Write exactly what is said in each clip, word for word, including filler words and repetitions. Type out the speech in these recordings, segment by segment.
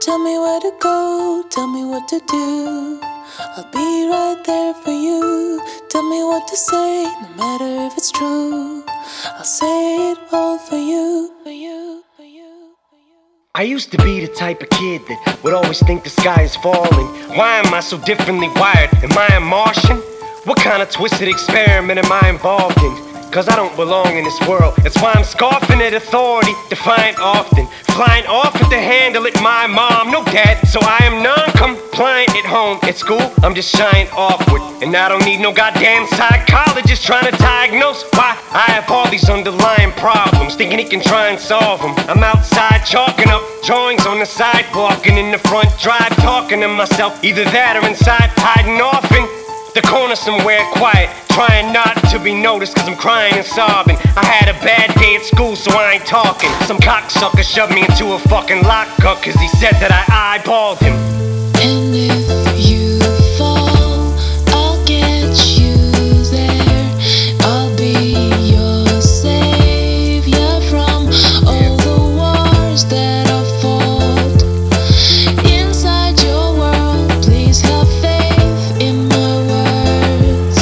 Tell me where to go, tell me what to do. I'll be right there for you. Tell me what to say, no matter if it's true. I'll say it all for you, for you, for you, for you. I used to be the type of kid that would always think the sky is falling. Why am I so differently wired? Am I a Martian? What kind of twisted experiment am I involved in? Cause I don't belong in this world. That's why I'm scoffing at authority, defiant often. Flying off at the handle at my mom, no dad. So I am non-compliant at home. At school, I'm just shying awkward. And I don't need no goddamn psychologist trying to diagnose why I have all these underlying problems, thinking he can try and solve them. I'm outside chalking up drawings on the sidewalk, and in the front drive talking to myself. Either that or inside hiding off in the corner somewhere quiet, trying not to be noticed cause I'm crying and sobbing. I had a bad day at school so I ain't talking. Some cocksucker shoved me into a fucking lockup cause he said that I eyeballed him. And if you fall, I'll get you there. I'll be your savior from all the wars that I fought. Inside your world, please have faith in my words.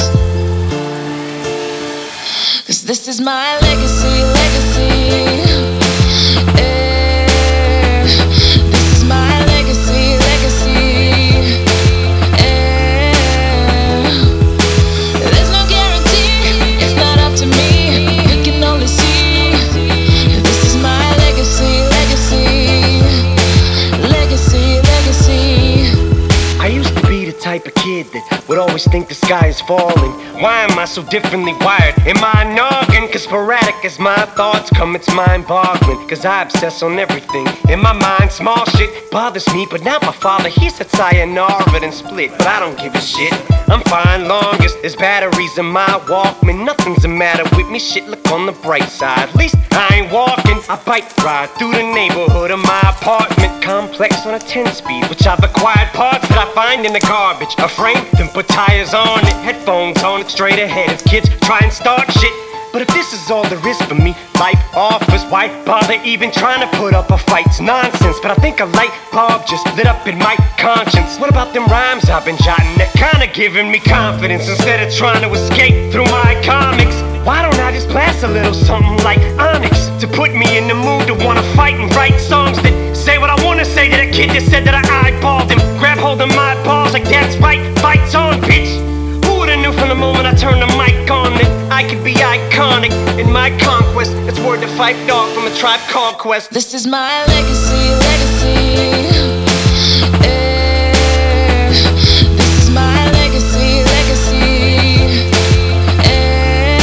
Cause this is my legacy, legacy. Eh, this is my legacy, legacy. Eh, there's no guarantee, it's not up to me. You can only see. This is my legacy, legacy. Legacy, legacy. I used to be the type of kid that would always think the sky is falling. Why am I so differently wired? Am I a noggin? Cause sporadic as my thoughts come, it's mind-boggling. Cause I obsess on everything. In my mind, small shit bothers me, but not my father. He said sayonara and split, but I don't give a shit. I'm fine longest, there's batteries in my Walkman. Nothing's the matter with me, shit, look on the bright side. At least I ain't walking, I bike ride through the neighborhood of my apartment complex on a ten-speed, which I've acquired parts that I find in the garbage. A frame, then put tires on it, headphones on it, straight ahead as kids try and start shit. But if this is all there is for me, life offers, why bother even trying to put up a fight? It's nonsense, but I think a light bulb just lit up in my conscience. What about them rhymes I've been jotting that kinda giving me confidence instead of trying to escape through my comics? Why don't I just blast a little something like Onyx to put me in the mood to wanna fight and write songs that say what I wanna say to that kid that said that I eyeballed him? Grab hold of my balls like that's right, fight's on, bitch. Who would've knew from the moment I turned the mic on that I could be iconic in my conquest? It's word to Phife Dawg from a Tribe Called Quest. This is my legacy, legacy. Eh, this is my legacy, legacy. Eh,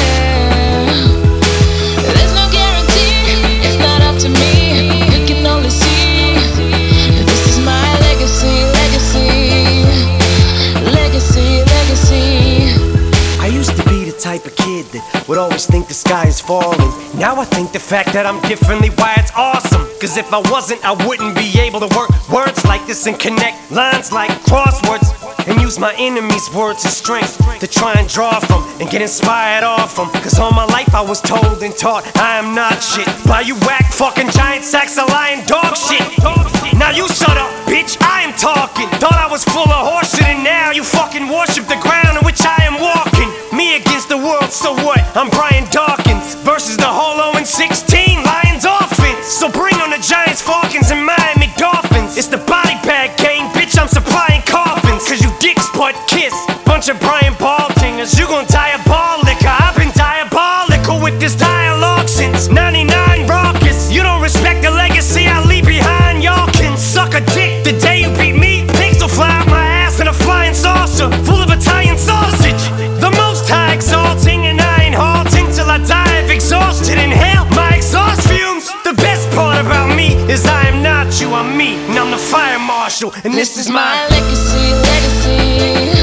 there's no guarantee, it's not up to me. You can only see. This is my legacy, legacy. Legacy, legacy. I used to be the type of kid that would always think the sky is falling. Now I think the fact that I'm differently wired's awesome. Cause if I wasn't, I wouldn't be able to work words like this and connect lines like crosswords, and use my enemies' words as strength to try and draw from and get inspired off them. Cause all my life I was told and taught I am not shit by you whack fucking giant sacks of lying dog shit. Now you shut up, bitch, I am talking. Thought I was full of horseshit and now you fucking worship the ground on which I am walking. Me against the world, so what? I'm Brian Dawkins versus the Holo and sixteen Lions offense. So bring on the Giants, Falcons, and Miami Dolphins. It's the body bag game, bitch, I'm supplying coffins. Cause you dicks butt kiss, bunch of Brian Baltingers. You gon' diabolical, I've been diabolical with this dialogue since ninety-nine raucous. You don't respect the legacy I leave behind, y'all can suck a dick. The day you beat me, pigs will fly out my ass in a flying saucer full of Italian sausage. The most high exalting, and I ain't halting till I die of exhaustion. Inhale my exhaust fumes. The best part about me is I am not you, I'm me, and I'm the fire marshal, and this is my legacy, legacy.